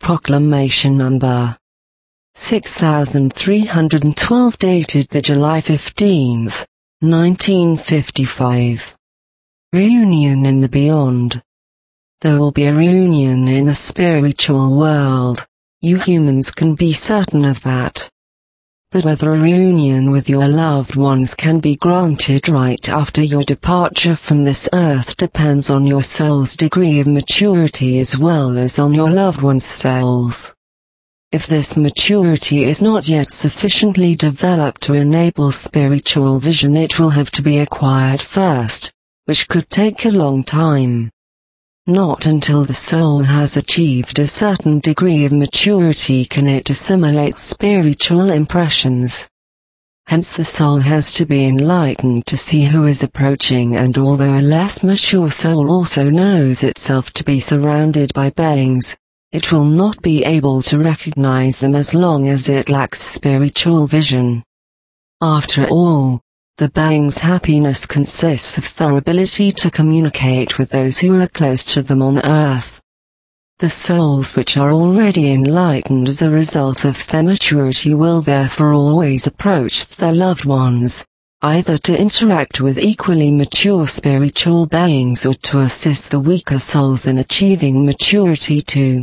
Proclamation Number 6312 dated the July 15, 1955. Reunion in the Beyond. There will be a reunion in the spiritual world. You humans can be certain of that. But whether a reunion with your loved ones can be granted right after your departure from this earth depends on your soul's degree of maturity as well as on your loved ones' souls. If this maturity is not yet sufficiently developed to enable spiritual vision, it will have to be acquired first, which could take a long time. Not until the soul has achieved a certain degree of maturity can it assimilate spiritual impressions. Hence the soul has to be enlightened to see who is approaching, and although a less mature soul also knows itself to be surrounded by beings, it will not be able to recognize them as long as it lacks spiritual vision. After all, the being's happiness consists of their ability to communicate with those who are close to them on earth. The souls which are already enlightened as a result of their maturity will therefore always approach their loved ones, either to interact with equally mature spiritual beings or to assist the weaker souls in achieving maturity too.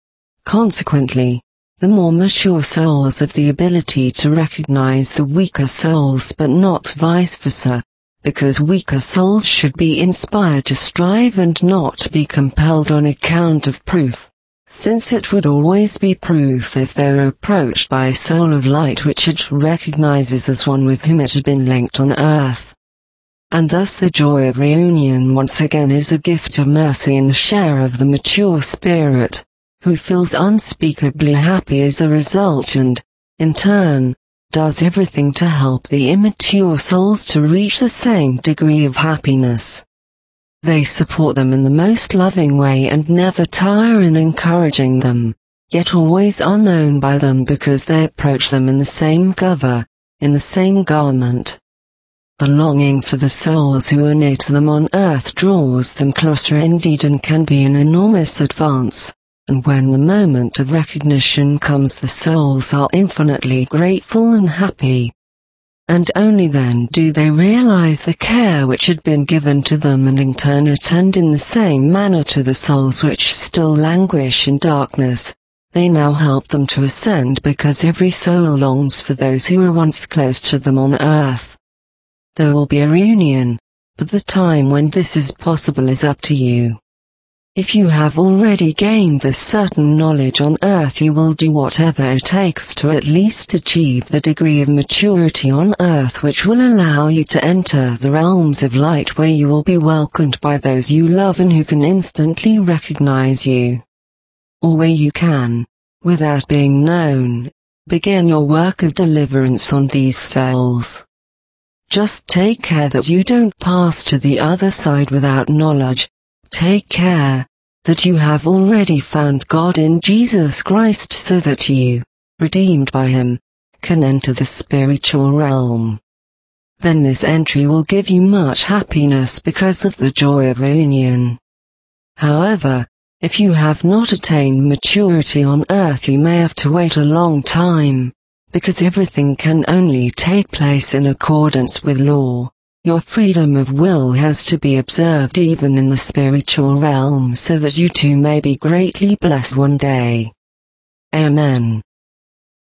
Consequently, the more mature souls have the ability to recognize the weaker souls, but not vice versa, because weaker souls should be inspired to strive and not be compelled on account of proof, since it would always be proof if they were approached by a soul of light which it recognizes as one with whom it had been linked on earth. And thus the joy of reunion once again is a gift of mercy in the share of the mature spirit, who feels unspeakably happy as a result and, in turn, does everything to help the immature souls to reach the same degree of happiness. They support them in the most loving way and never tire in encouraging them, yet always unknown by them because they approach them in the same cover, in the same garment. The longing for the souls who are near to them on earth draws them closer indeed and can be an enormous advance. And when the moment of recognition comes, the souls are infinitely grateful and happy. And only then do they realize the care which had been given to them, and in turn attend in the same manner to the souls which still languish in darkness. They now help them to ascend because every soul longs for those who were once close to them on earth. There will be a reunion, but the time when this is possible is up to you. If you have already gained this certain knowledge on earth, you will do whatever it takes to at least achieve the degree of maturity on earth which will allow you to enter the realms of light, where you will be welcomed by those you love and who can instantly recognize you. Or where you can, without being known, begin your work of deliverance on these souls. Just take care that you don't pass to the other side without knowledge. Take care that you have already found God in Jesus Christ, so that you, redeemed by Him, can enter the spiritual realm. Then this entry will give you much happiness because of the joy of reunion. However, if you have not attained maturity on earth, you may have to wait a long time, because everything can only take place in accordance with law. Your freedom of will has to be observed even in the spiritual realm so that you too may be greatly blessed one day. Amen.